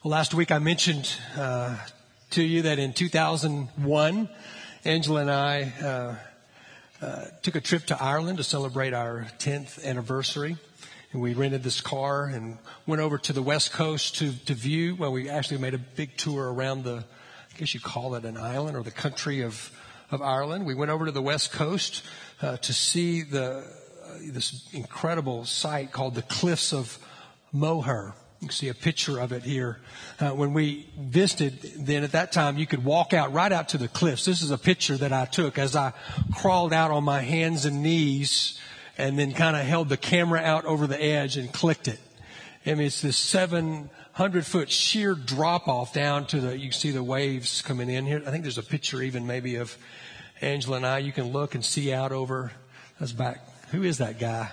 Well, last week I mentioned to you that in 2001, Angela and I took a trip to Ireland to celebrate our 10th anniversary. And we rented this car and went over to the West Coast to view. Well, we actually made a big tour around I guess you call it an island or the country of Ireland. We went over to the West Coast to see this incredible site called the Cliffs of Moher. You can see a picture of it here. When we visited, then at that time, you could walk right out to the cliffs. This is a picture that I took as I crawled out on my hands and knees and then kind of held the camera out over the edge and clicked it. I mean, it's this 700-foot sheer drop-off down to you can see the waves coming in here. I think there's a picture even maybe of Angela and I. You can look and see out over. That's back. Who is that guy?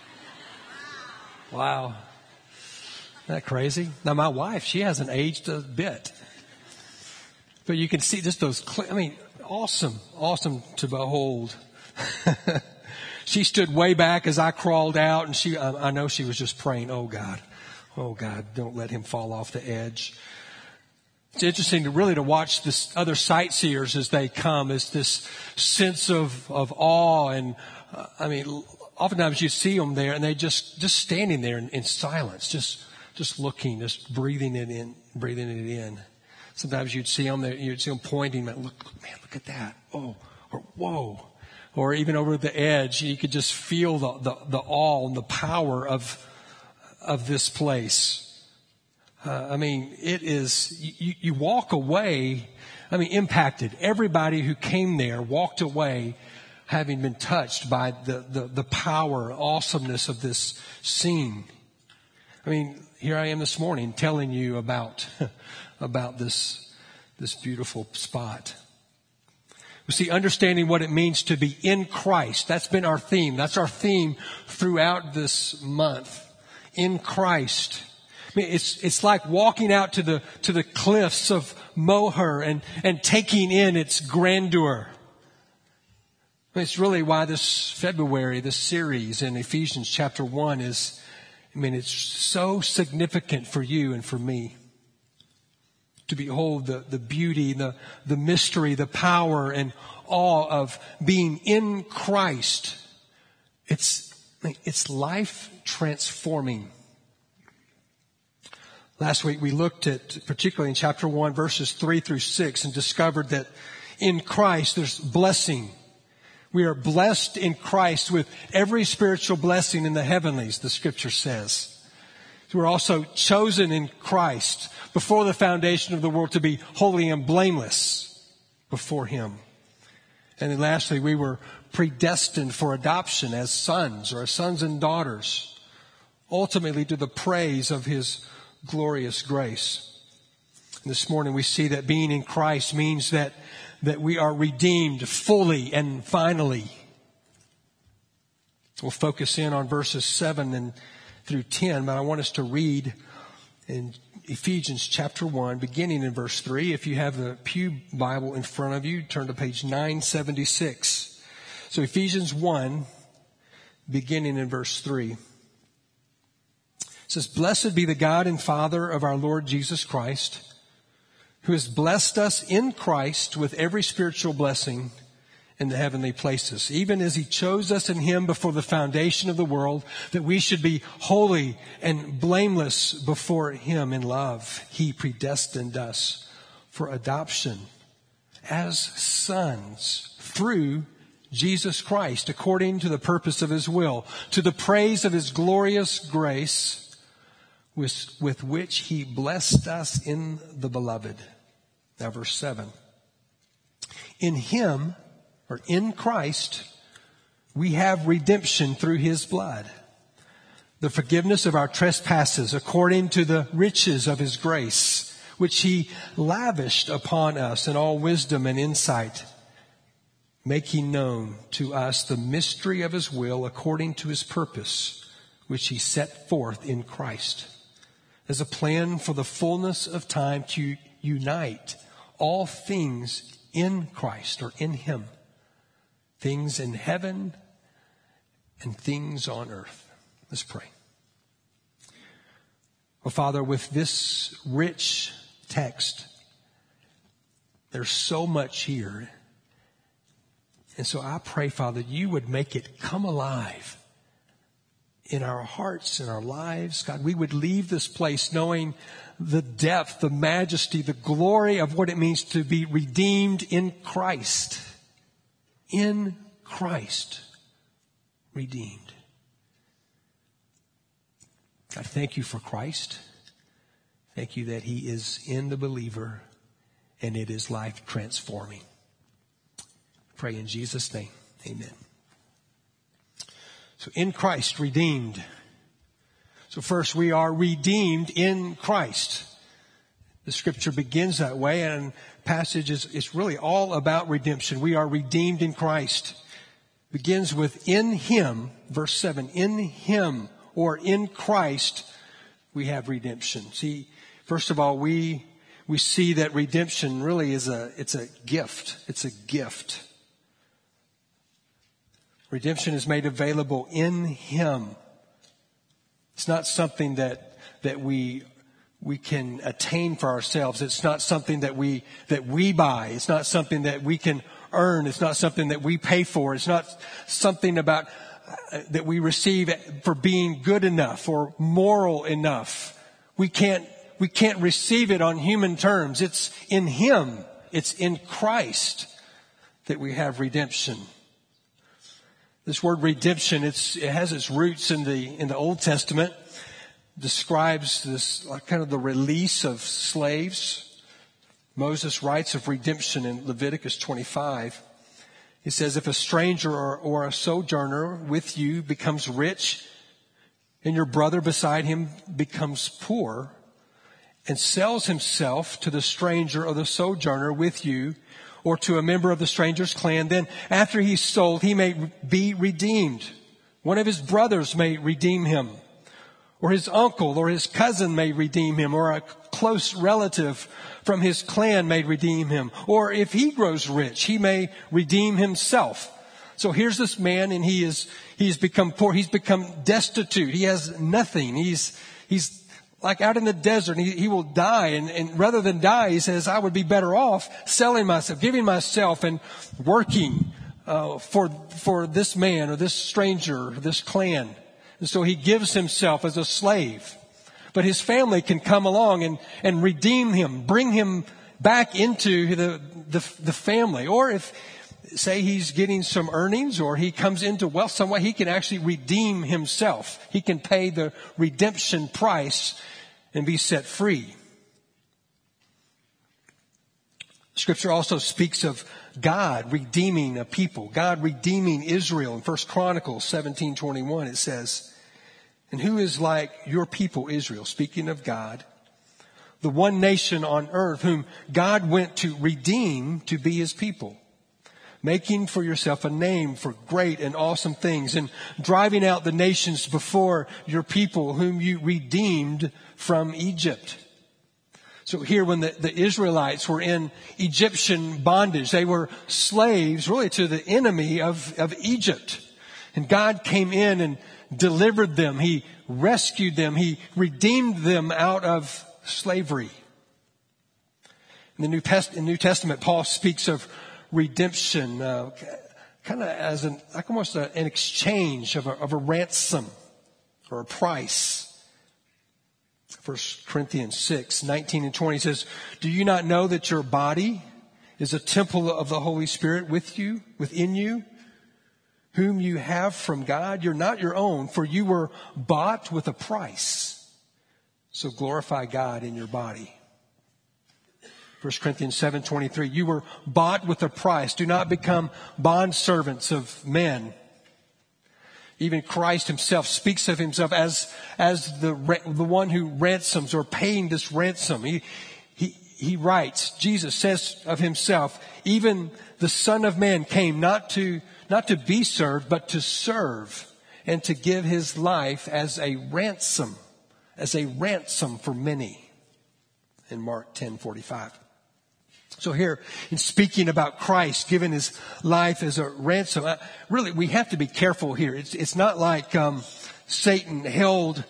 Wow. Isn't that crazy? Now, my wife, she hasn't aged a bit. But you can see just those, awesome to behold. She stood way back as I crawled out, and I know she was just praying, oh God, don't let him fall off the edge. It's interesting to watch this other sightseers as they come. It's this sense of awe, and oftentimes you see them there, and they just standing there in silence, just looking, just breathing it in. Sometimes you'd see them there, you'd see them pointing, look at that. Oh, or whoa. Or even over the edge, you could just feel the awe and the power of this place. It is, you walk away, impacted. Everybody who came there walked away having been touched by the power, awesomeness of this scene. Here I am this morning telling you about this beautiful spot. We see understanding what it means to be in Christ. That's been our theme. That's our theme throughout this month. In Christ. It's like walking out to the cliffs of Moher and taking in its grandeur. It's really why this February, this series in Ephesians chapter 1 is, it's so significant for you and for me. To behold the beauty, the mystery, the power and awe of being in Christ. It's life transforming. Last week we looked at, particularly in chapter 1, verses 3 through 6, and discovered that in Christ there's blessing. We are blessed in Christ with every spiritual blessing in the heavenlies, the scripture says. We're also chosen in Christ before the foundation of the world to be holy and blameless before Him. And then lastly, we were predestined for adoption as sons or as sons and daughters, ultimately to the praise of His glorious grace. And this morning we see that being in Christ means that we are redeemed fully and finally. We'll focus in on verses 7 through 10, but I want us to read in Ephesians chapter 1, beginning in verse 3. If you have the Pew Bible in front of you, turn to page 976. So Ephesians 1, beginning in verse 3. It says, "Blessed be the God and Father of our Lord Jesus Christ, who has blessed us in Christ with every spiritual blessing in the heavenly places, even as He chose us in Him before the foundation of the world, that we should be holy and blameless before Him in love. He predestined us for adoption as sons through Jesus Christ, according to the purpose of His will, to the praise of His glorious grace, with which He blessed us in the Beloved." Now verse 7. "In Him," or in Christ, "we have redemption through His blood, the forgiveness of our trespasses according to the riches of His grace, which He lavished upon us in all wisdom and insight, making known to us the mystery of His will according to His purpose, which He set forth in Christ, as a plan for the fullness of time to unite all things in Christ," or in Him, "things in heaven and things on earth." Let's pray. Well, Father, with this rich text, there's so much here. And so I pray, Father, you would make it come alive in our hearts, in our lives. God, we would leave this place knowing the depth, the majesty, the glory of what it means to be redeemed in Christ. In Christ, redeemed. God, thank you for Christ. Thank you that he is in the believer and it is life transforming. Pray in Jesus' name. Amen. So in Christ, redeemed. So first, we are redeemed in Christ. The scripture begins that way, and passage is really all about redemption. We are redeemed in Christ. Begins with in him, verse 7, in him or in Christ we have redemption. See, first of all, we see that redemption really is it's a gift. It's a gift. Redemption is made available in him. It's not something that we can attain for ourselves. It's not something that we buy. It's not something that we can earn. It's not something that we pay for. It's not something about that we receive for being good enough or moral enough. We can't receive it on human terms. It's in him. It's in Christ that we have redemption. This word redemption, it has its roots in the Old Testament. Describes this kind of the release of slaves. Moses writes of redemption in Leviticus 25. He says, if a stranger or a sojourner with you becomes rich and your brother beside him becomes poor and sells himself to the stranger or the sojourner with you or to a member of the stranger's clan, then after he's sold, he may be redeemed. One of his brothers may redeem him, or his uncle or his cousin may redeem him, or a close relative from his clan may redeem him. Or if he grows rich, he may redeem himself. So here's this man, and he's become poor. He's become destitute. He has nothing. He's like out in the desert. He will die. And rather than die, he says, I would be better off selling myself, giving myself and working for this man or this stranger, this clan. And so he gives himself as a slave. But his family can come along and redeem him, bring him back into the family. Or if, say, he's getting some earnings or he comes into wealth some way, he can actually redeem himself. He can pay the redemption price and be set free. Scripture also speaks of God redeeming a people, God redeeming Israel. In 1 Chronicles 17:21 it says, and who is like your people Israel, speaking of God, the one nation on earth whom God went to redeem to be his people, making for yourself a name for great and awesome things, and driving out the nations before your people whom you redeemed from Egypt. So here when the Israelites were in Egyptian bondage, they were slaves really to the enemy of Egypt. And God came in and delivered them. He rescued them. He redeemed them out of slavery. In the New Testament, Paul speaks of redemption kind of as almost an exchange of a ransom or a price. 1 Corinthians 6:19-20 says, do you not know that your body is a temple of the Holy Spirit within you, whom you have from God? You're not your own, for you were bought with a price. So glorify God in your body. 1 Corinthians 7:23, you were bought with a price. Do not become bondservants of men. Even Christ himself speaks of himself as the one who ransoms or paying this ransom. He writes, Jesus says of himself, even the Son of Man came not to be served, but to serve and to give his life as a ransom for many. In Mark 10:45. So here, in speaking about Christ giving his life as a ransom, really we have to be careful here. It's not like Satan held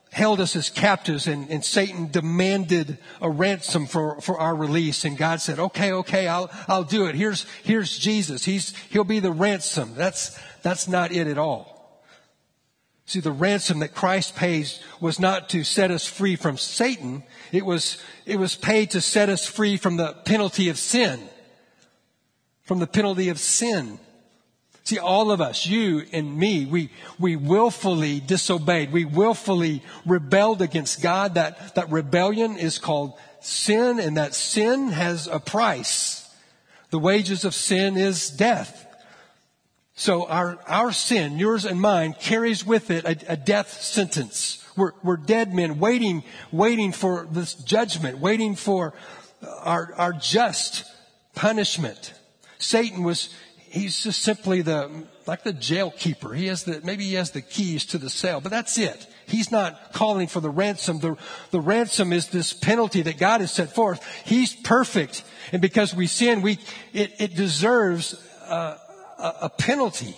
held us as captives, and Satan demanded a ransom for our release. And God said, okay, I'll do it. Here's Jesus. He'll be the ransom. That's not it at all. See, the ransom that Christ pays was not to set us free from Satan. It was paid to set us free from the penalty of sin. From the penalty of sin. See, all of us, you and me, we willfully disobeyed. We willfully rebelled against God. That rebellion is called sin, and that sin has a price. The wages of sin is death. So our sin, yours and mine, carries with it a death sentence. We're dead men waiting for this judgment, waiting for our just punishment. Satan he's just simply like the jail keeper. Maybe he has the keys to the cell, but that's it. He's not calling for the ransom. The ransom is this penalty that God has set forth. He's perfect. And because we sin, it deserves a penalty.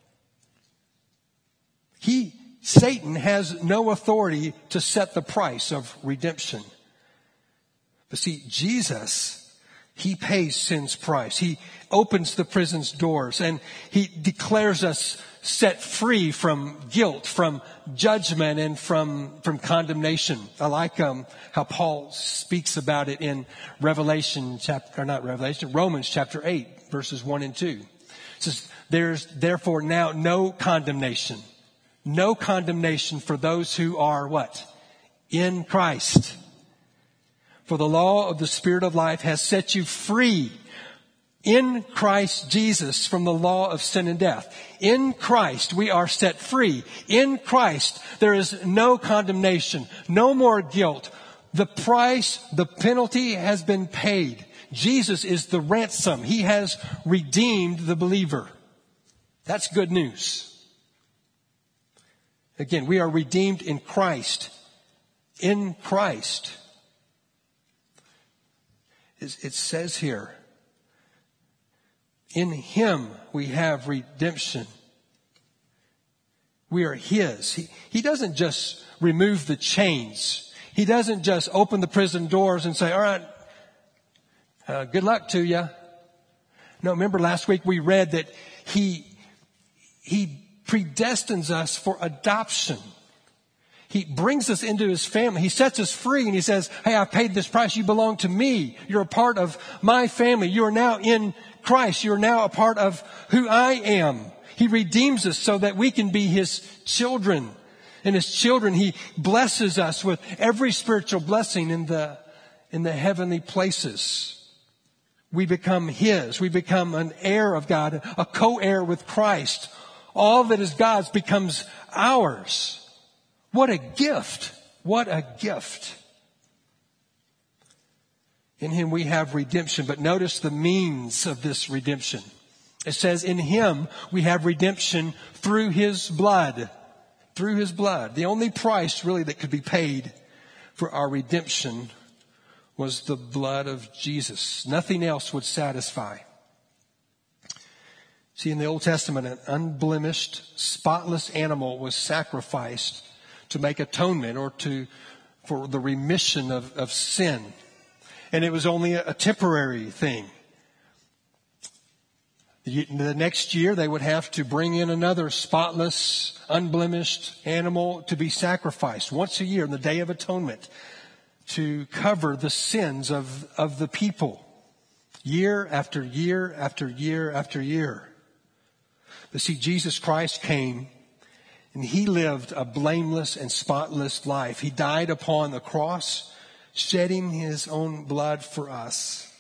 Satan has no authority to set the price of redemption. But see, Jesus, He pays sin's price. He opens the prison's doors, and He declares us set free from guilt, from judgment, and from condemnation. I like how Paul speaks about it in Romans chapter 8, verses 1 and 2. It says, there's therefore now no condemnation. No condemnation for those who are what? In Christ. For the law of the Spirit of life has set you free in Christ Jesus from the law of sin and death. In Christ we are set free. In Christ there is no condemnation, no more guilt. The price, the penalty has been paid. Jesus is the ransom. He has redeemed the believer. That's good news. Again, we are redeemed in Christ. In Christ. It says here, in Him we have redemption. We are His. He doesn't just remove the chains. He doesn't just open the prison doors and say, all right, good luck to you. No, remember last week we read that He predestines us for adoption. He brings us into His family. He sets us free and He says, hey, I paid this price. You belong to me. You're a part of my family. You are now in Christ. You are now a part of who I am. He redeems us so that we can be His children. And as children, He blesses us with every spiritual blessing in the heavenly places. We become His. We become an heir of God, a co-heir with Christ. All that is God's becomes ours. What a gift. What a gift. In Him we have redemption. But notice the means of this redemption. It says in Him we have redemption through His blood. Through His blood. The only price really that could be paid for our redemption was the blood of Jesus. Nothing else would satisfy. See, in the Old Testament, an unblemished, spotless animal was sacrificed to make atonement or for the remission of sin. And it was only a temporary thing. The next year, they would have to bring in another spotless, unblemished animal to be sacrificed once a year on the Day of Atonement to cover the sins of the people. Year after year after year after year. But see, Jesus Christ came and He lived a blameless and spotless life. He died upon the cross, shedding His own blood for us,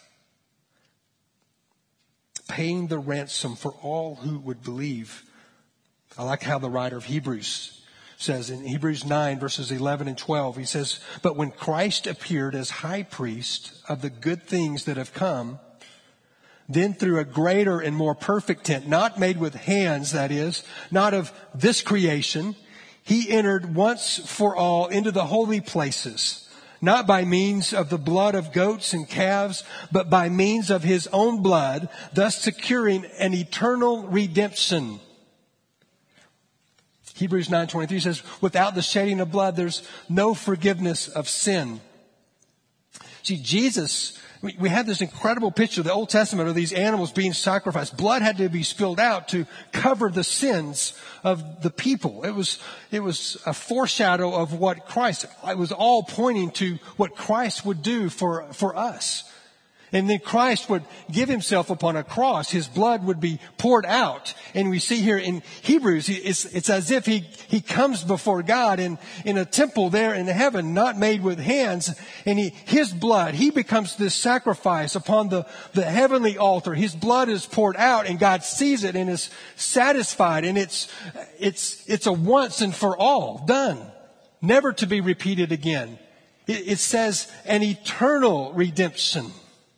paying the ransom for all who would believe. I like how the writer of Hebrews says in Hebrews 9 verses 11 and 12, he says, but when Christ appeared as high priest of the good things that have come, then through a greater and more perfect tent, not made with hands, that is, not of this creation, He entered once for all into the holy places, not by means of the blood of goats and calves, but by means of His own blood, thus securing an eternal redemption. Hebrews 9:23 says, without the shedding of blood, there's no forgiveness of sin. See, Jesus, we have this incredible picture of the Old Testament of these animals being sacrificed. Blood had to be spilled out to cover the sins of the people. It was a foreshadow of what Christ, it was all pointing to what Christ would do for us. And then Christ would give himself upon a cross. His blood would be poured out. And we see here in Hebrews, it's as if he comes before God in a temple there in heaven, not made with hands. And his blood, he becomes this sacrifice upon the heavenly altar. His blood is poured out and God sees it and is satisfied. And it's a once and for all, done, never to be repeated again. It says an eternal redemption.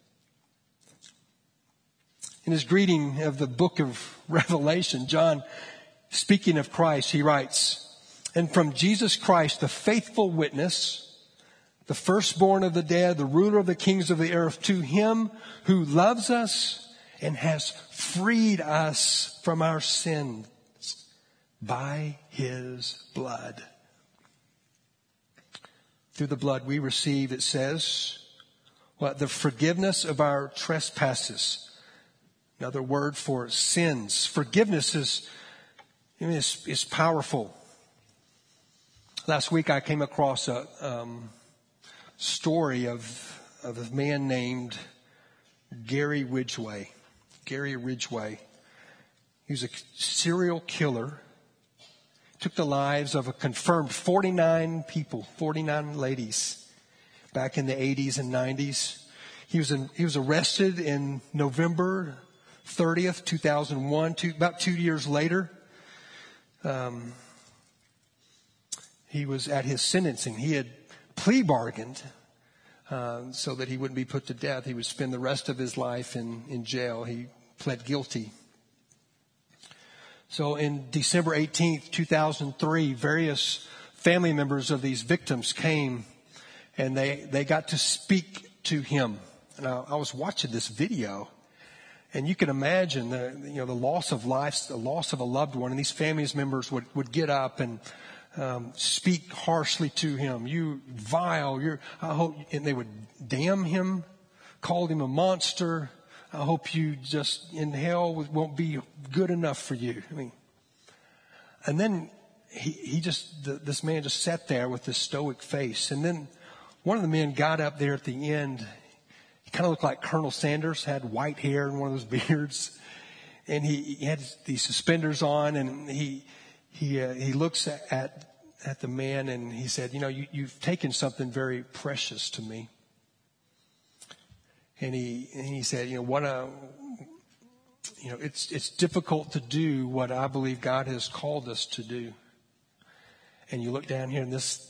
In his greeting of the book of Revelation, John, speaking of Christ, he writes, and from Jesus Christ, the faithful witness, the firstborn of the dead, the ruler of the kings of the earth, to him who loves us and has freed us from our sins by his blood. Through the blood we receive, it says, the forgiveness of our trespasses. Another word for sins. Forgiveness is powerful. Last week I came across a story of a man named Gary Ridgway. Gary Ridgway. He was a serial killer. Took the lives of a confirmed 49 people, 49 ladies back in the 80s and 90s. He was arrested in November 30th, 2001, about 2 years later. He was at his sentencing. He had plea bargained so that he wouldn't be put to death. He would spend the rest of his life in jail. He pled guilty. So in December 18th, 2003, various family members of these victims came and they got to speak to him. And I was watching this video. And you can imagine the loss of life, the loss of a loved one. And these family members would get up and speak harshly to him. You vile, and they would damn him, called him a monster. I hope you just in hell won't be good enough for you. I mean, and then this man just sat there with this stoic face. And then one of the men got up there at the end. Kind of looked like Colonel Sanders, had white hair and one of those beards, and he had these suspenders on, and he looks at the man and he said, you've taken something very precious to me. And he said, it's difficult to do what I believe God has called us to do. And you look down here and this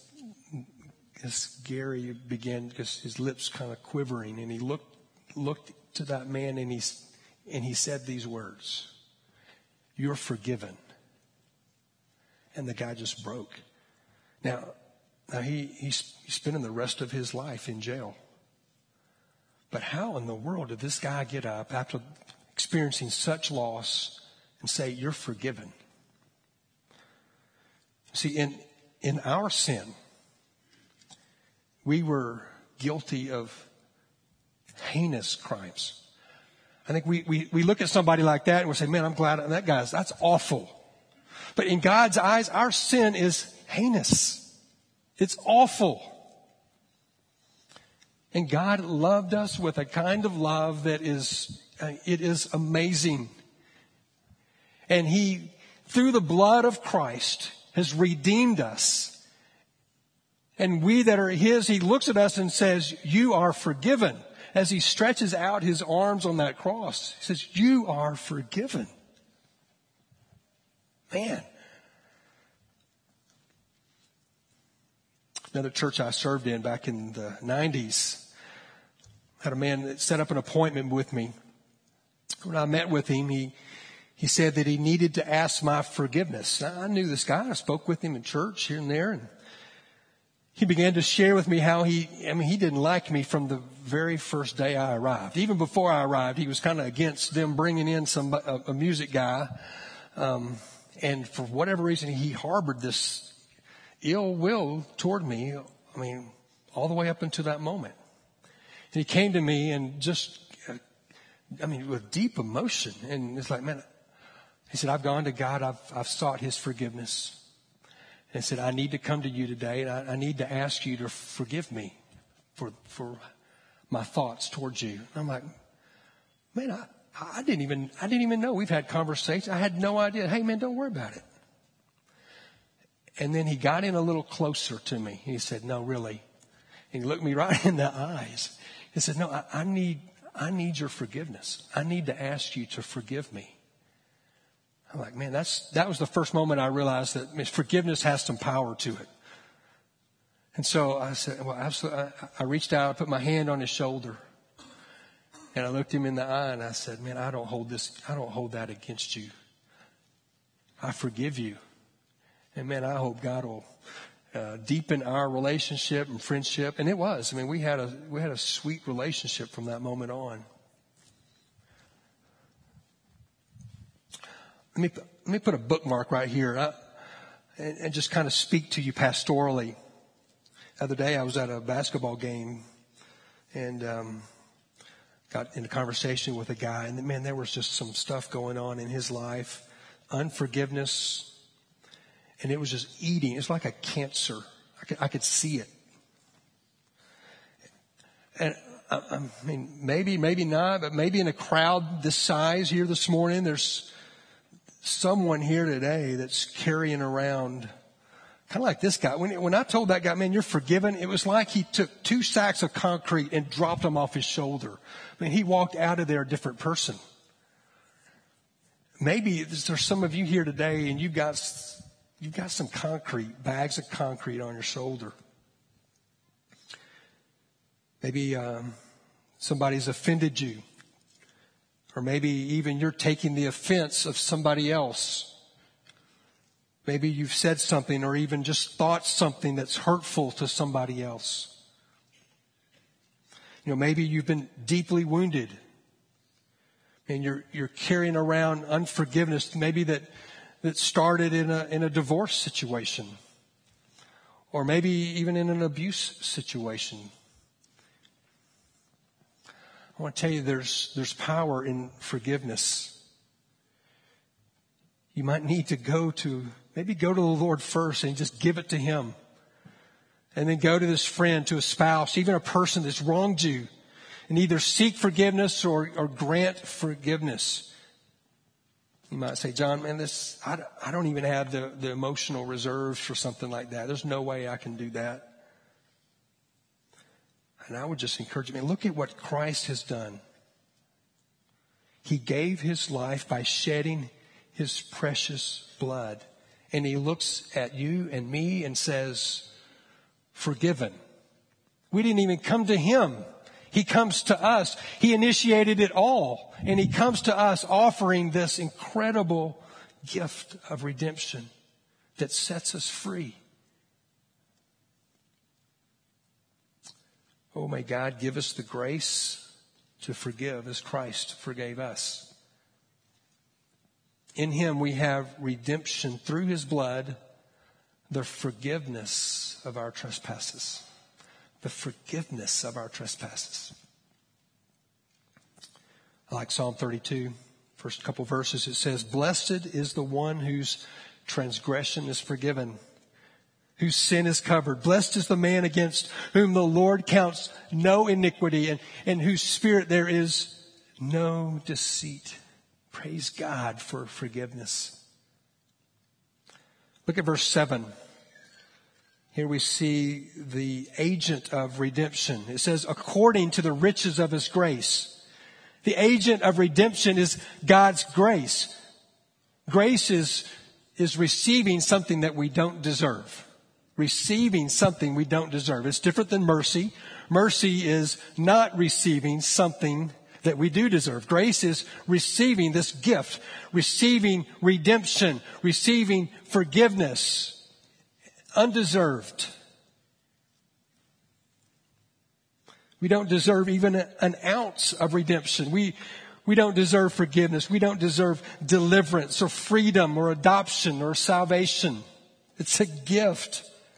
Gary began, because his lips kind of quivering, and he looked to that man and he said these words, "You're forgiven." And the guy just broke. Now he's spending the rest of his life in jail. But how in the world did this guy get up after experiencing such loss and say, "You're forgiven"? See, in our sin, we were guilty of heinous crimes. I think we look at somebody like that and we say, man, I'm glad that's awful. But in God's eyes, our sin is heinous. It's awful. And God loved us with a kind of love that is amazing. And he, through the blood of Christ, has redeemed us. And we that are his, he looks at us and says, "You are forgiven." As he stretches out his arms on that cross, he says, "You are forgiven." Man. Another church I served in back in the 90s had a man that set up an appointment with me. When I met with him, he said that he needed to ask my forgiveness. Now, I knew this guy. I spoke with him in church here and there, and he began to share with me how he didn't like me from the very first day I arrived. Even before I arrived, he was kind of against them bringing in a music guy. And for whatever reason, he harbored this ill will toward me. I mean, all the way up until that moment. And he came to me and just, with deep emotion. And it's like, man, he said, I've gone to God. I've sought his forgiveness. And he said, I need to come to you today. And I need to ask you to forgive me for my thoughts towards you. And I'm like, man, I didn't even know. We've had conversations. I had no idea. Hey, man, don't worry about it. And then he got in a little closer to me. He said, no, really. And he looked me right in the eyes. He said, no, I need your forgiveness. I need to ask you to forgive me. I'm like, man, that was the first moment I realized that forgiveness has some power to it. And so I said, well, absolutely. I reached out, I put my hand on his shoulder, and I looked him in the eye and I said, man, I don't hold that against you. I forgive you. And man, I hope God will deepen our relationship and friendship. And it was. I mean, we had a sweet relationship from that moment on. Let me put a bookmark right here and just kind of speak to you pastorally. The other day I was at a basketball game and got in a conversation with a guy. And man, there was just some stuff going on in his life. Unforgiveness. And it was just eating. It's like a cancer. I could see it. And I mean, maybe not, but maybe in a crowd this size here this morning, there's someone here today that's carrying around kind of like this guy. When I told that guy, man, you're forgiven, it was like he took 2 sacks of concrete and dropped them off his shoulder. I mean, he walked out of there a different person. Maybe there's some of you here today and you've got some bags of concrete on your shoulder. Maybe somebody's offended you. Or maybe even you're taking the offense of somebody else. Maybe you've said something or even just thought something that's hurtful to somebody else. Maybe you've been deeply wounded. And you're carrying around unforgiveness. Maybe that started in a divorce situation, or maybe even in an abuse situation. I want to tell you there's power in forgiveness. You might need to go to the Lord first and just give it to him. And then go to this friend, to a spouse, even a person that's wronged you, and either seek forgiveness or grant forgiveness. You might say, John, man, I don't even have the emotional reserves for something like that. There's no way I can do that. And I would just encourage you, man, look at what Christ has done. He gave his life by shedding his precious blood. And he looks at you and me and says, forgiven. We didn't even come to him. He comes to us. He initiated it all. And he comes to us offering this incredible gift of redemption that sets us free. Oh, may God give us the grace to forgive as Christ forgave us. In him we have redemption through his blood, the forgiveness of our trespasses. The forgiveness of our trespasses. I like Psalm 32, first couple verses. It says, blessed is the one whose transgression is forgiven, whose sin is covered. Blessed is the man against whom the Lord counts no iniquity, and whose spirit there is no deceit. Praise God for forgiveness. Look at verse 7. Here we see the agent of redemption. It says, according to the riches of his grace. The agent of redemption is God's grace. Grace is receiving something that we don't deserve. Receiving something we don't deserve. It's different than mercy. Mercy is not receiving something that we do deserve. Grace is receiving this gift, receiving redemption, receiving forgiveness. Undeserved. We don't deserve even an ounce of redemption. We We don't deserve forgiveness. We don't deserve deliverance or freedom or adoption or salvation. It's a gift.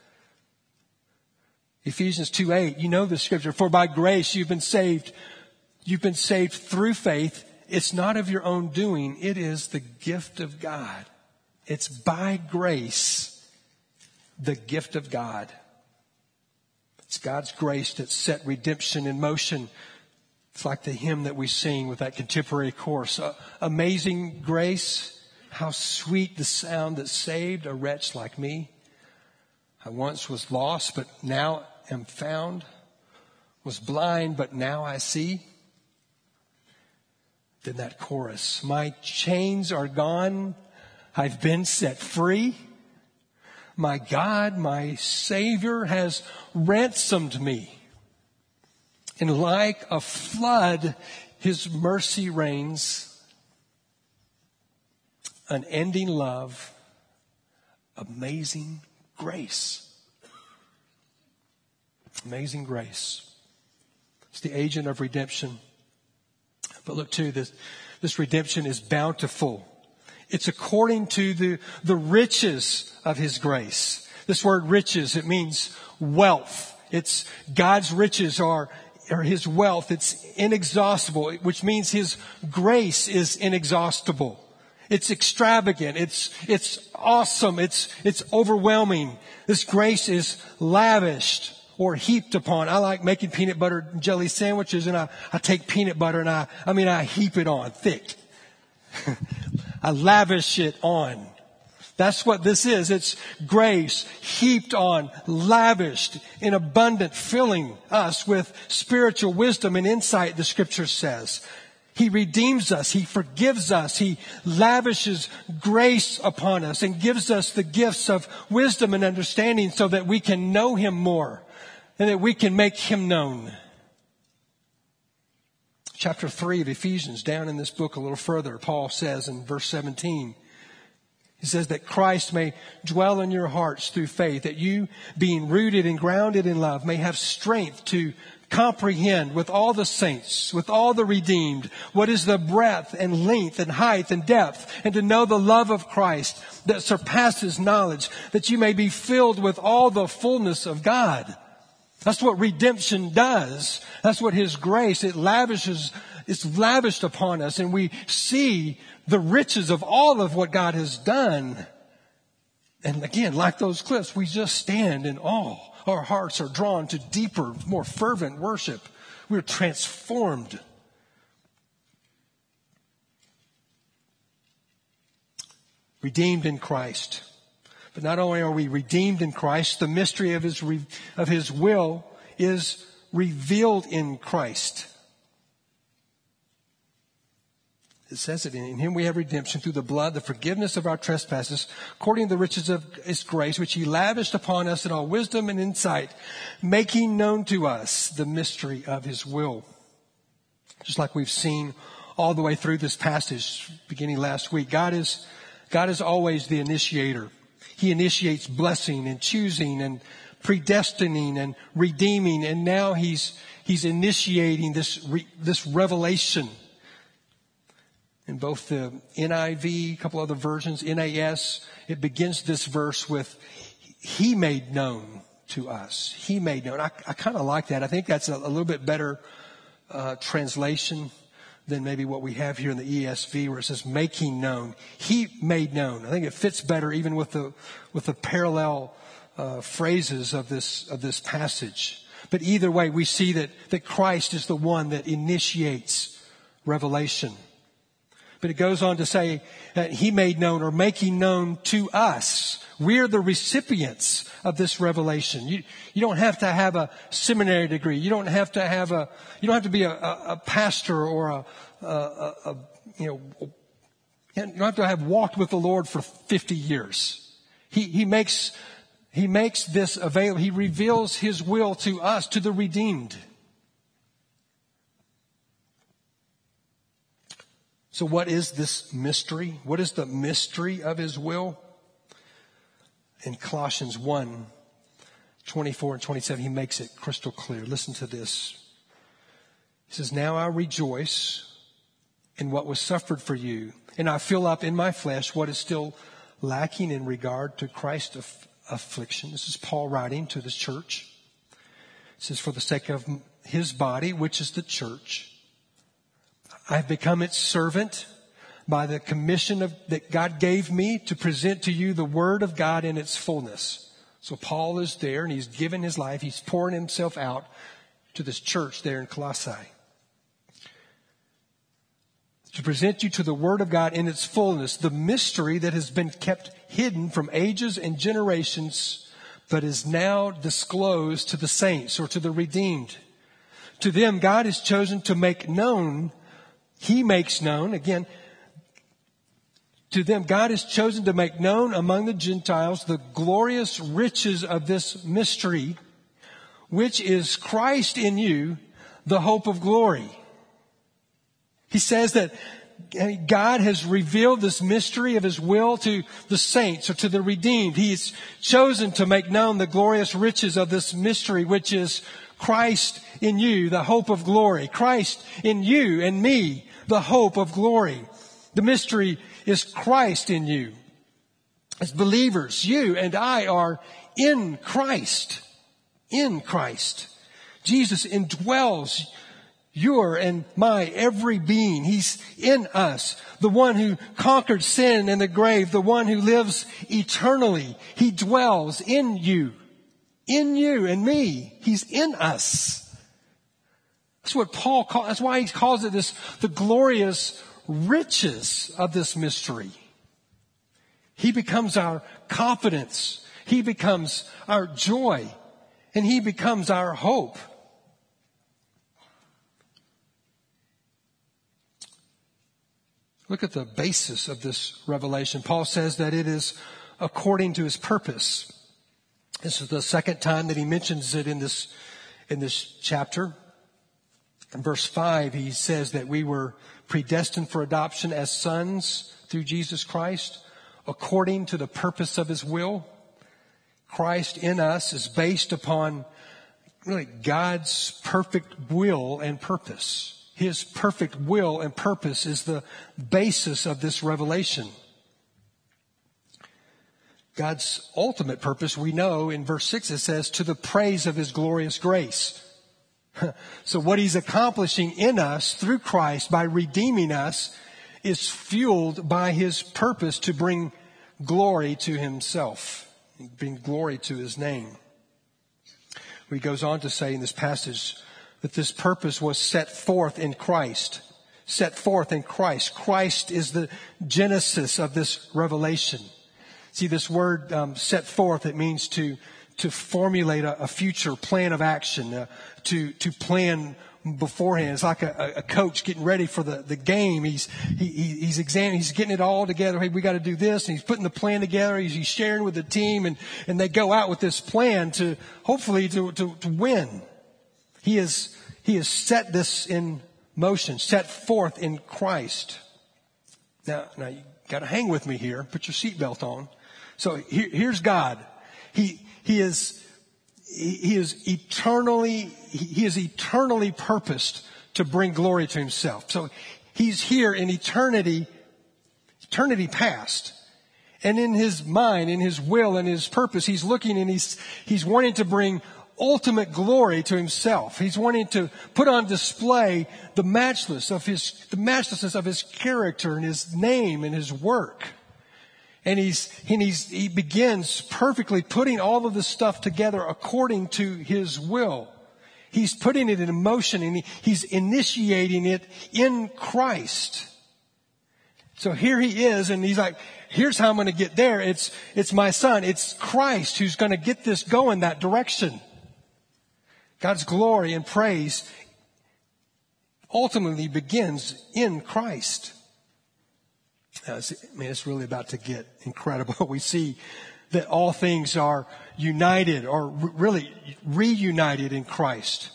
Ephesians 2:8, you know the scripture. For by grace you've been saved. You've been saved through faith. It's not of your own doing. It is the gift of God. It's by grace, the gift of God. It's God's grace that set redemption in motion. It's like the hymn that we sing with that contemporary chorus. Amazing grace, how sweet the sound that saved a wretch like me. I once was lost, but now am found. Was blind, but now I see. Then that chorus, my chains are gone. I've been set free. My God, my Savior has ransomed me. And like a flood, His mercy reigns. Unending love, amazing grace. Amazing grace. It's the agent of redemption. But look too, this redemption is bountiful. It's according to the riches of His grace. This word riches, it means wealth. It's God's riches or His wealth. It's inexhaustible, which means His grace is inexhaustible. It's extravagant. It's awesome. It's overwhelming. This grace is lavished or heaped upon. I like making peanut butter and jelly sandwiches, and I take peanut butter and I heap it on thick. I lavish it on. That's what this is. It's grace heaped on, lavished in abundant, filling us with spiritual wisdom and insight, the scripture says. He redeems us. He forgives us. He lavishes grace upon us and gives us the gifts of wisdom and understanding so that we can know Him more and that we can make Him known. Chapter 3 of Ephesians, down in this book a little further, Paul says in verse 17, he says that Christ may dwell in your hearts through faith, that you, being rooted and grounded in love, may have strength to comprehend with all the saints, with all the redeemed, what is the breadth and length and height and depth, and to know the love of Christ that surpasses knowledge, that you may be filled with all the fullness of God. That's what redemption does. That's what His grace, it's lavished upon us, and we see the riches of all of what God has done. And again, like those cliffs, we just stand in awe. Our hearts are drawn to deeper, more fervent worship. We're transformed. Redeemed in Christ. But not only are we redeemed in Christ, the mystery of His will is revealed in Christ. It says it, in Him we have redemption through the blood, the forgiveness of our trespasses, according to the riches of His grace, which He lavished upon us in all wisdom and insight, making known to us the mystery of His will. Just like we've seen all the way through this passage beginning last week, God is always the initiator. He initiates blessing and choosing and predestining and redeeming, and now He's initiating this revelation. In both the NIV, a couple other versions, NAS, it begins this verse with, He made known to us. He made known. I kind of like that. I think that's a little bit better translation than maybe what we have here in the ESV, where it says making known. He made known. I think it fits better even with the parallel phrases of this passage. But either way, we see that Christ is the one that initiates revelation. But it goes on to say that He made known or making known to us. We're the recipients of this revelation. You don't have to have a seminary degree. You don't have to be a pastor or you don't have to have walked with the Lord for 50 years. He makes this available. He reveals His will to us, to the redeemed. So what is this mystery? What is the mystery of His will? In Colossians 1, 24 and 27, He makes it crystal clear. Listen to this. He says, now I rejoice in what was suffered for you. And I fill up in my flesh what is still lacking in regard to Christ's affliction. This is Paul writing to this church. It says, for the sake of his body, which is the church, I have become its servant by the commission that God gave me to present to you the word of God in its fullness. So Paul is there and he's given his life. He's pouring himself out to this church there in Colossae. To present you to the word of God in its fullness, the mystery that has been kept hidden from ages and generations, but is now disclosed to the saints or to the redeemed. To them, God has chosen to make known, he makes known, again, to them, God has chosen to make known among the Gentiles the glorious riches of this mystery, which is Christ in you, the hope of glory. He says that God has revealed this mystery of his will to the saints or to the redeemed. He has chosen to make known the glorious riches of this mystery, which is Christ in you, the hope of glory. Christ in you and me, the hope of glory. The mystery is Christ in you. As believers, you and I are in Christ. In Christ. Jesus indwells your and my every being. He's in us. The one who conquered sin and the grave. The one who lives eternally. He dwells in you. In you and me. He's in us. That's what Paul calls, that's why he calls it the glorious riches of this mystery. He becomes our confidence. He becomes our joy. And he becomes our hope. Look at the basis of this revelation. Paul says that it is according to his purpose. This is the second time that he mentions it in this chapter. In verse 5, he says that we were predestined for adoption as sons through Jesus Christ, according to the purpose of his will. Christ in us is based upon really God's perfect will and purpose. His perfect will and purpose is the basis of this revelation. God's ultimate purpose, we know in verse 6 it says, to the praise of his glorious grace. So what he's accomplishing in us through Christ by redeeming us is fueled by his purpose to bring glory to himself, bring glory to his name. He goes on to say in this passage that this purpose was set forth in Christ. Set forth in Christ. Christ is the genesis of this revelation. See, this word set forth, it means to formulate a future plan of action, to plan beforehand. It's like a coach getting ready for the game. He's examining, he's getting it all together. Hey, we got to do this. And he's putting the plan together. He's sharing with the team and they go out with this plan to hopefully to win. He has set this in motion, set forth in Christ. Now you got to hang with me here. Put your seatbelt on. So here's God. He is eternally purposed to bring glory to himself. So he's here in eternity past. And in his mind, in his will, and his purpose, he's looking and he's wanting to bring ultimate glory to himself. He's wanting to put on display the matchlessness of his character and his name and his work. And he begins perfectly putting all of this stuff together according to his will. He's putting it in motion and he's initiating it in Christ. So here he is and he's like, here's how I'm going to get there. It's my son. It's Christ who's going to get this going that direction. God's glory and praise ultimately begins in Christ. It's really about to get incredible. We see that all things are united or really reunited in Christ.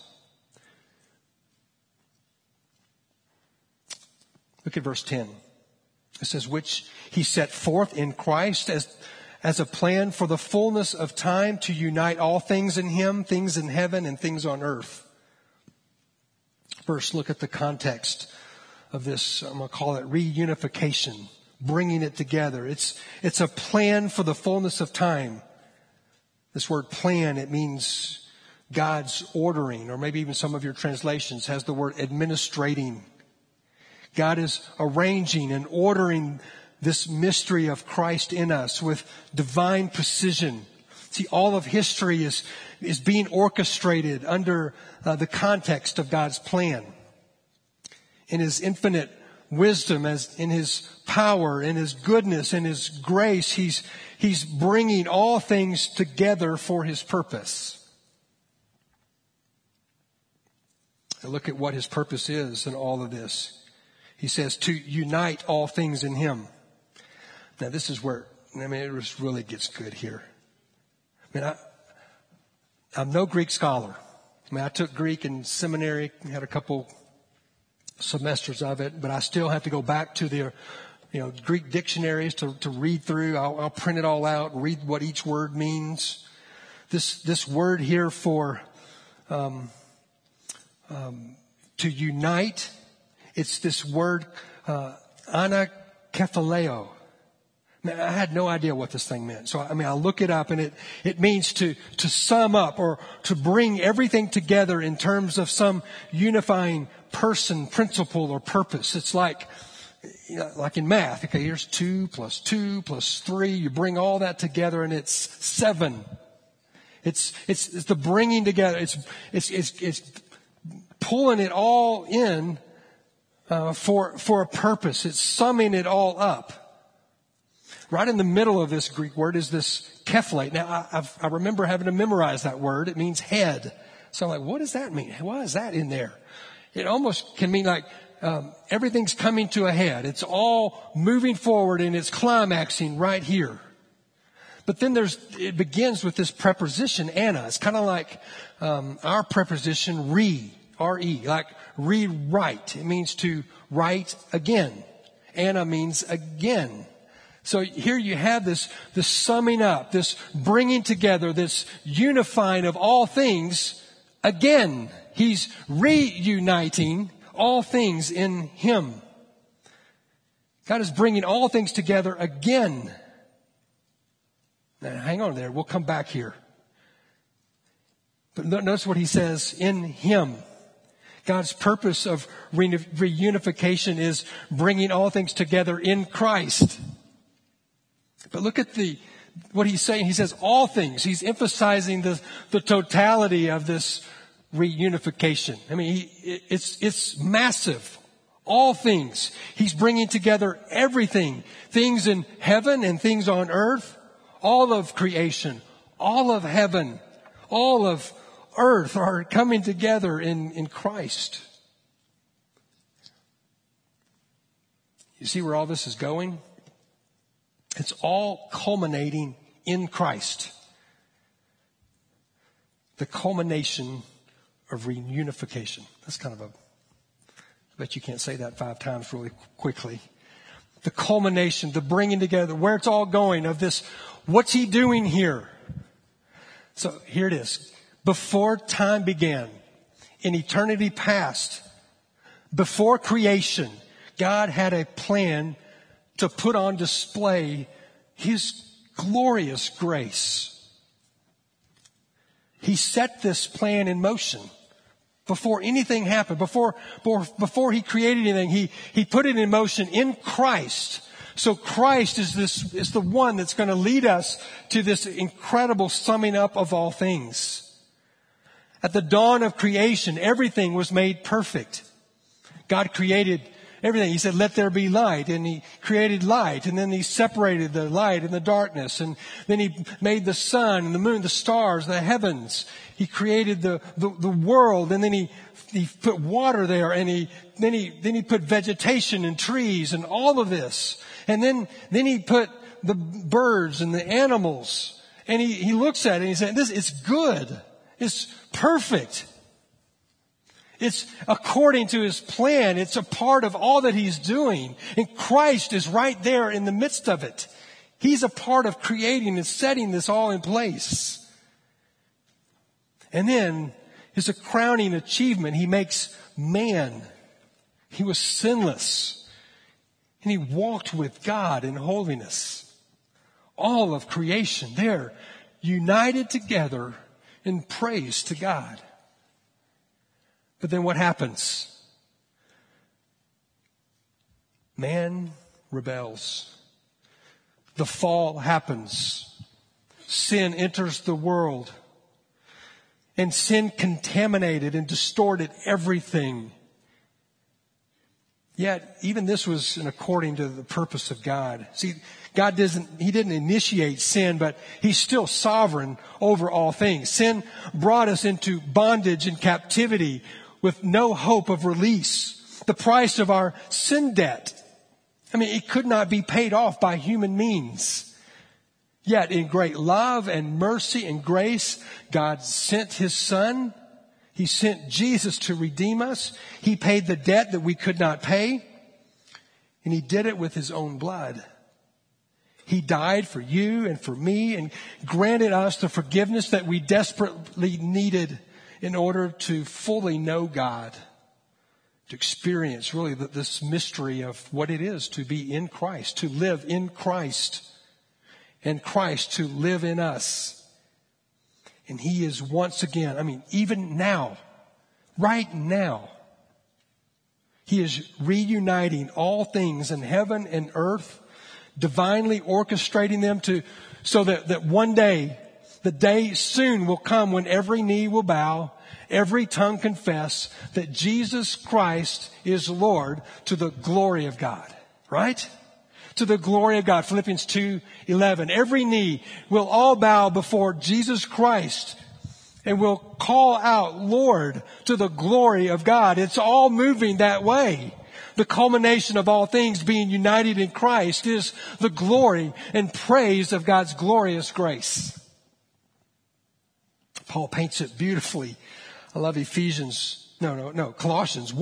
Look at verse 10. It says, which he set forth in Christ as a plan for the fullness of time to unite all things in him, things in heaven and things on earth. First, look at the context of this, I'm going to call it reunification, bringing it together. It's a plan for the fullness of time. This word plan, it means God's ordering, or maybe even some of your translations has the word administrating. God is arranging and ordering this mystery of Christ in us with divine precision. See, all of history is being orchestrated under the context of God's plan. In His infinite wisdom, as in His power, in His goodness, in His grace, He's bringing all things together for His purpose. And look at what His purpose is in all of this. He says to unite all things in Him. Now this is where, it just really gets good here. I'm no Greek scholar. I took Greek in seminary, had a couple semesters of it, but I still have to go back to the, Greek dictionaries to read through. I'll print it all out and read what each word means. This word here for to unite, it's this word anakephaleo. I had no idea what this thing meant. So, I look it up, and it means to sum up or to bring everything together in terms of some unifying person, principle, or purpose. It's like in math. Okay, here's 2 plus 2 plus 3. You bring all that together, and it's 7. It's the bringing together. It's pulling it all in for a purpose. It's summing it all up. Right in the middle of this Greek word is this kephalate. Now, I remember having to memorize that word. It means head. So I'm like, what does that mean? Why is that in there? It almost can mean like everything's coming to a head. It's all moving forward, and it's climaxing right here. But then it begins with this preposition, ana. It's kind of like our preposition R-E, like rewrite. It means to write again. Ana means again. So here you have this summing up, this bringing together, this unifying of all things again. He's reuniting all things in Him. God is bringing all things together again. Now, hang on there. We'll come back here. But notice what He says, in Him. God's purpose of reunification is bringing all things together in Christ. But look at what He's saying. He says all things. He's emphasizing the totality of this reunification. It's massive. All things. He's bringing together everything. Things in heaven and things on earth. All of creation. All of heaven. All of earth are coming together in Christ. You see where all this is going? It's all culminating in Christ. The culmination of reunification. That's kind of I bet you can't say that 5 times really quickly. The culmination, the bringing together, where it's all going of this. What's He doing here? So here it is. Before time began, in eternity past, before creation, God had a plan to put on display His glorious grace. He set this plan in motion before anything happened. Before He created anything, He put it in motion in Christ. So Christ is the one that's going to lead us to this incredible summing up of all things. At the dawn of creation, everything was made perfect. God created everything. He said, let there be light. And He created light. And then He separated the light and the darkness. And then He made the sun and the moon, the stars, the heavens. He created the world. And then He put water there. And then he put vegetation and trees and all of this. And then He put the birds and the animals. And He looks at it and He said, it's good. It's perfect. It's according to His plan. It's a part of all that He's doing. And Christ is right there in the midst of it. He's a part of creating and setting this all in place. And then, as a crowning achievement, He makes man. He was sinless. And he walked with God in holiness. All of creation there, united together in praise to God. But then what happens? Man rebels. The fall happens. Sin enters the world. And sin contaminated and distorted everything. Yet, even this was according to the purpose of God. See, He didn't initiate sin, but He's still sovereign over all things. Sin brought us into bondage and captivity with no hope of release. The price of our sin debt. It could not be paid off by human means. Yet, in great love and mercy and grace, God sent His Son. He sent Jesus to redeem us. He paid the debt that we could not pay. And He did it with His own blood. He died for you and for me and granted us the forgiveness that we desperately needed in order to fully know God, to experience really this mystery of what it is to be in Christ, to live in Christ, and Christ to live in us. And He is once again, even now, right now, He is reuniting all things in heaven and earth, divinely orchestrating them so that one day, the day soon will come when every knee will bow, every tongue confess that Jesus Christ is Lord, to the glory of God. Right? To the glory of God. Philippians 2:11. Every knee will all bow before Jesus Christ and will call out, Lord, to the glory of God. It's all moving that way. The culmination of all things being united in Christ is the glory and praise of God's glorious grace. Paul paints it beautifully. I love Colossians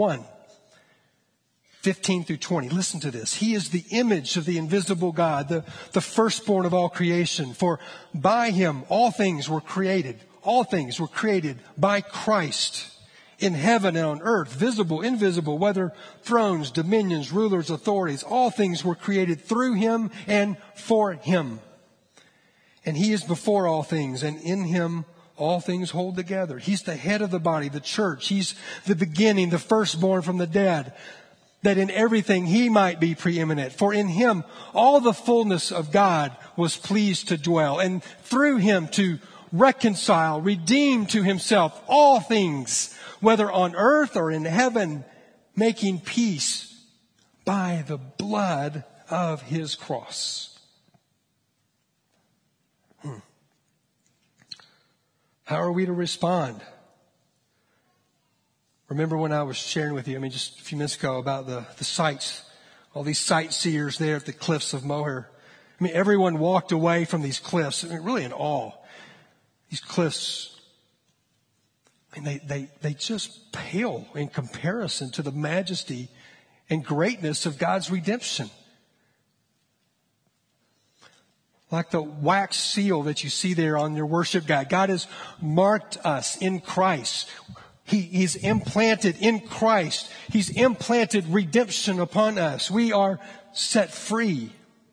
1:15-20. Listen to this. He is the image of the invisible God, the firstborn of all creation. For by Him all things were created. All things were created by Christ in heaven and on earth, visible, invisible, whether thrones, dominions, rulers, authorities. All things were created through Him and for Him. And He is before all things, and in Him all things hold together. He's the head of the body, the church. He's the beginning, the firstborn from the dead, that in everything He might be preeminent. For in Him all the fullness of God was pleased to dwell, and through Him to reconcile, redeem to Himself all things, whether on earth or in heaven, making peace by the blood of His cross. How are we to respond? Remember when I was sharing with you, just a few minutes ago, about the sights, all these sightseers there at the cliffs of Moher. Everyone walked away from these cliffs, really in awe. These cliffs, they just pale in comparison to the majesty and greatness of God's redemption. Like the wax seal that you see there on your worship guide. God has marked us in Christ. He's implanted in Christ. He's implanted redemption upon us. We are set free.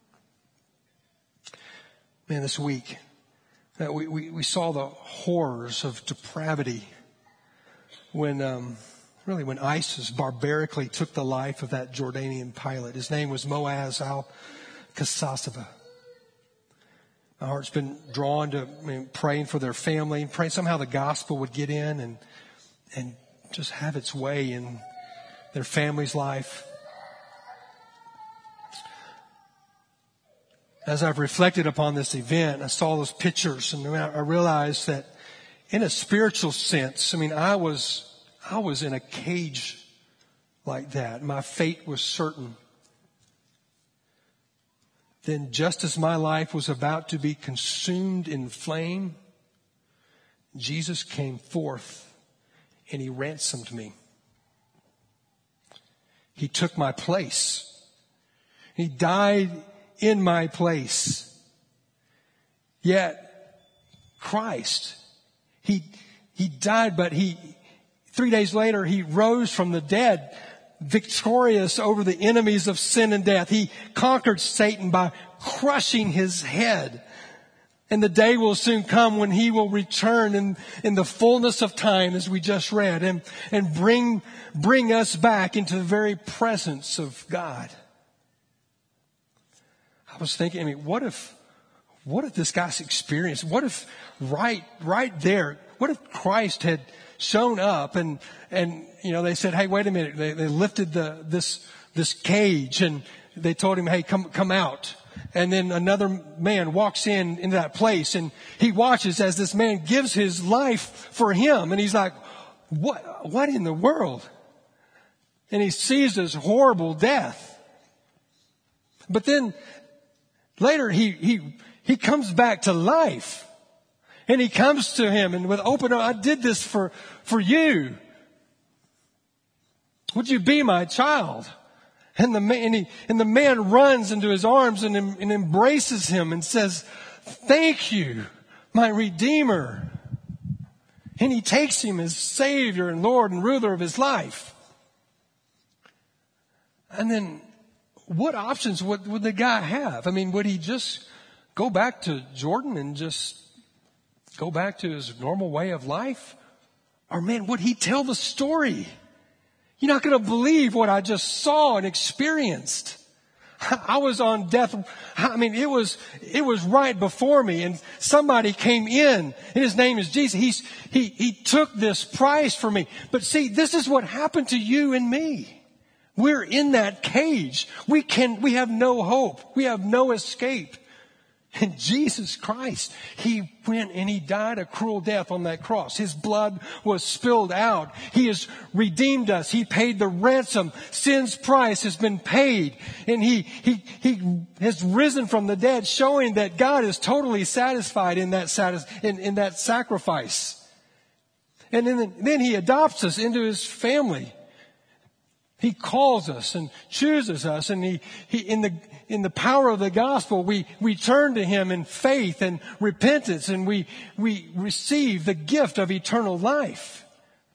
This week, we saw the horrors of depravity when ISIS barbarically took the life of that Jordanian pilot. His name was Moaz al-Qassasava. My heart's been drawn to praying for their family, praying somehow the gospel would get in and just have its way in their family's life. As I've reflected upon this event, I saw those pictures and I realized that in a spiritual sense, I was in a cage like that. My fate was certain. Then just as my life was about to be consumed in flame, Jesus came forth and He ransomed me. He took my place. He died in my place. Yet Christ, He died, but 3 days later He rose from the dead, victorious over the enemies of sin and death. He conquered Satan by crushing his head. And the day will soon come when he will return in the fullness of time, as we just read, and bring us back into the very presence of God. I was thinking, what if this guy's experience, what if right there, what if Christ had shown up and they said, hey, wait a minute. They lifted this cage and they told him, hey, come out. And then another man walks into that place and he watches as this man gives his life for him. And he's like, what in the world? And he sees this horrible death. But then later he comes back to life. And he comes to him and with open arms, I did this for you. Would you be my child? And the man runs into his arms and embraces him and says, thank you, my Redeemer. And he takes him as Savior and Lord and ruler of his life. And then what options would the guy have? I mean, would he just go back to Jordan and just go back to his normal way of life? Or man, would he tell the story? You're not going to believe what I just saw and experienced. I was on death. I mean, it was right before me and somebody came in and his name is Jesus. He took this price for me. But see, this is what happened to you and me. We're in that cage. We have no hope. We have no escape. And Jesus Christ, He went and He died a cruel death on that cross. His blood was spilled out. He has redeemed us. He paid the ransom. Sin's price has been paid. And He has risen from the dead, showing that God is totally satisfied in that sacrifice. And then He adopts us into His family. He calls us and chooses us, and He in the power of the gospel, we turn to Him in faith and repentance, and we receive the gift of eternal life.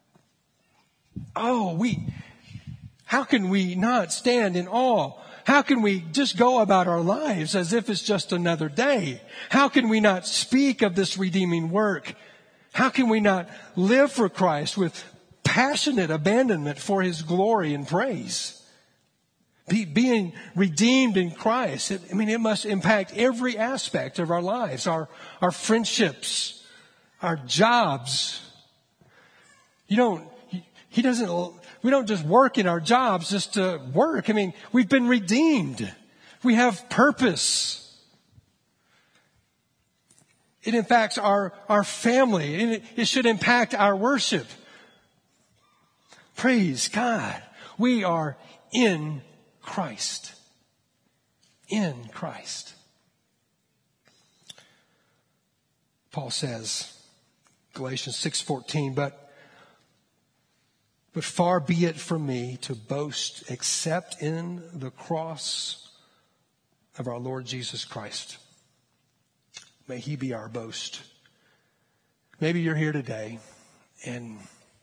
How can we not stand in awe? How can we just go about our lives as if it's just another day? How can we not speak of this redeeming work? How can we not live for Christ with passionate abandonment for His glory and praise? Being redeemed in Christ, it must impact every aspect of our lives, our friendships, our jobs. We don't just work in our jobs just to work. We've been redeemed. We have purpose. It impacts our family, and it should impact our worship. Praise God. We are in Christ. In Christ. Paul says, Galatians 6:14, but far be it from me to boast except in the cross of our Lord Jesus Christ. May He be our boast. Maybe you're here today and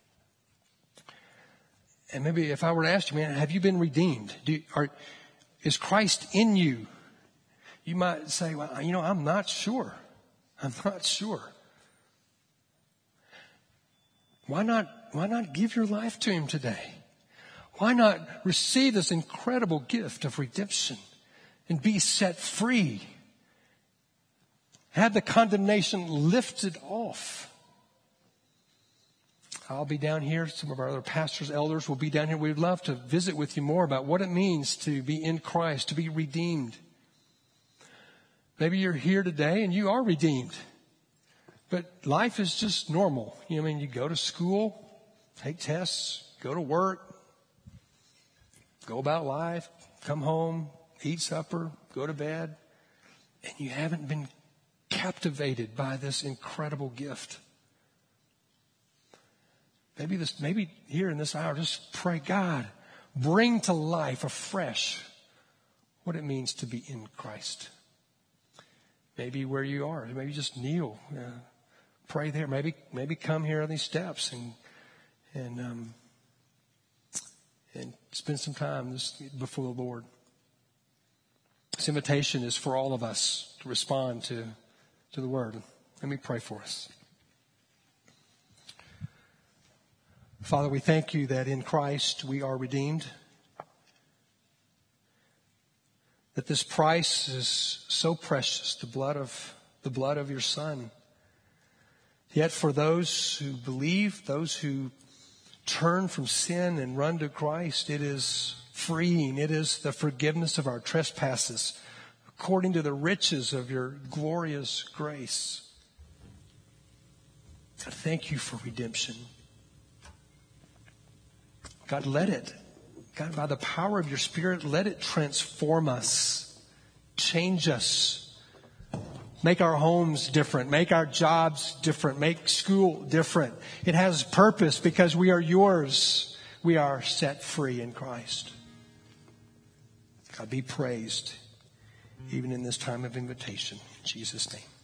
maybe if I were to ask you, man, have you been redeemed? Is Christ in you? You might say, well, I'm not sure. I'm not sure. Why not give your life to Him today? Why not receive this incredible gift of redemption and be set free? Have the condemnation lifted off. I'll be down here. Some of our other pastors, elders will be down here. We'd love to visit with you more about what it means to be in Christ, to be redeemed. Maybe you're here today and you are redeemed. But life is just normal. You go to school, take tests, go to work, go about life, come home, eat supper, go to bed. And you haven't been captivated by this incredible gift. Maybe here in this hour, just pray, God, bring to life afresh what it means to be in Christ. Maybe where you are, maybe just kneel, pray there. Maybe come here on these steps and Spend some time before the Lord. This invitation is for all of us to respond to the Word. Let me pray for us. Father, we thank you that in Christ we are redeemed. That this price is so precious, the blood of your Son. Yet for those who believe, those who turn from sin and run to Christ, it is freeing. It is the forgiveness of our trespasses according to the riches of your glorious grace. God, thank you for redemption. God, God, by the power of your Spirit, let it transform us, change us, make our homes different, make our jobs different, make school different. It has purpose because we are yours. We are set free in Christ. God, be praised even in this time of invitation. In Jesus' name.